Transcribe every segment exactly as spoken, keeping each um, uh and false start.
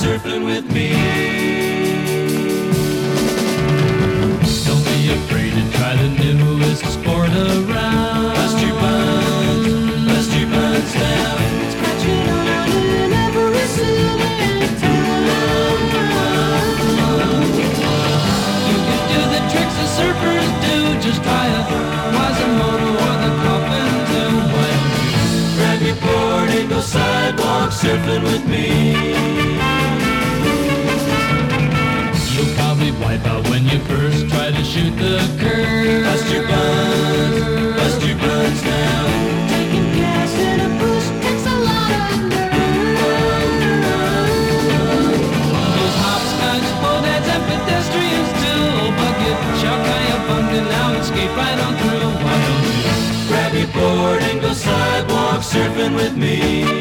surfing with me. Don't be afraid to try the newest sport around. Bust your buns, bust your buns down. Scratching on in every city town. You can do the tricks the surfers do. Just try a Quasimodo or the coffin too. Why don't you grab your board and go sidewalk surfing with me? You'll probably wipe out when you first try to shoot the curve. Bust your buns, bust your buns down. Taking gas in a bush takes a lot of nerve. Those hopscotch bowheads and pedestrians too. Bucket, chuck, cayabunga now and skate right on through. Why don't you grab your board and go sidewalk surfing with me?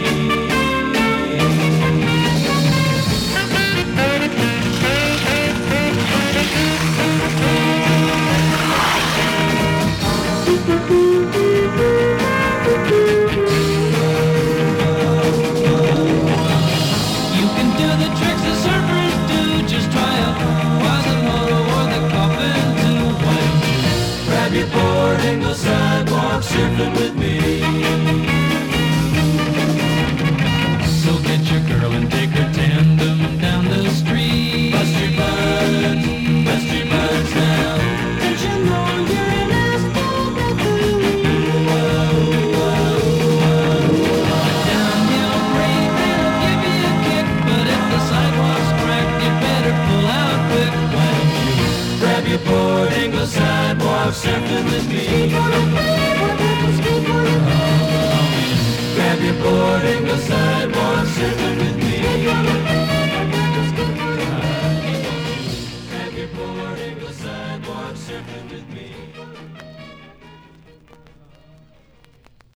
You can do the tricks the surfers do. Just try a Quasimodo or the coffin too. Why don't you grab your board and go sidewalk surfing with me? So get your girl and take her tandem down the street. Bust your buns, bust your buns now. Don't you know you're an asshole referee? Downhill grade, that'll give you a kick. But if the sidewalk's cracked, you better pull out quick. Why don't you grab your board and go sidewalk surfing with me? Grab your board and go sidewalk surfing with me. Grab your board and go sidewalk surfing with me.